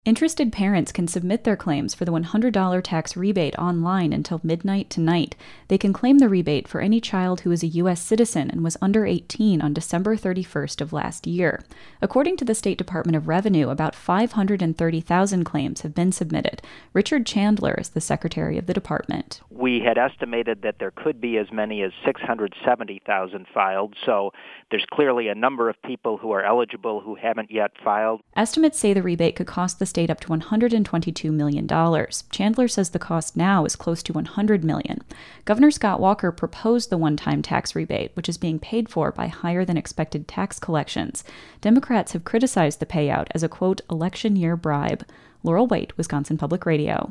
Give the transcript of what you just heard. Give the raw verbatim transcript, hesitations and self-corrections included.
Interested parents can submit their claims for the one hundred dollars tax rebate online until midnight tonight. They can claim the rebate for any child who is a U S citizen and was under eighteen on December thirty-first of last year. According to the State Department of Revenue, about five hundred thirty thousand claims have been submitted. Richard Chandler is the secretary of the department. We had estimated that there could be as many as six hundred seventy thousand filed, so there's clearly a number of people who are eligible who haven't yet filed. Estimates say the rebate could cost the state up to one hundred twenty-two million dollars. Chandler says the cost now is close to one hundred million dollars. Governor Scott Walker proposed the one-time tax rebate, which is being paid for by higher-than-expected tax collections. Democrats have criticized the payout as a, quote, election year bribe. Laurel White, Wisconsin Public Radio.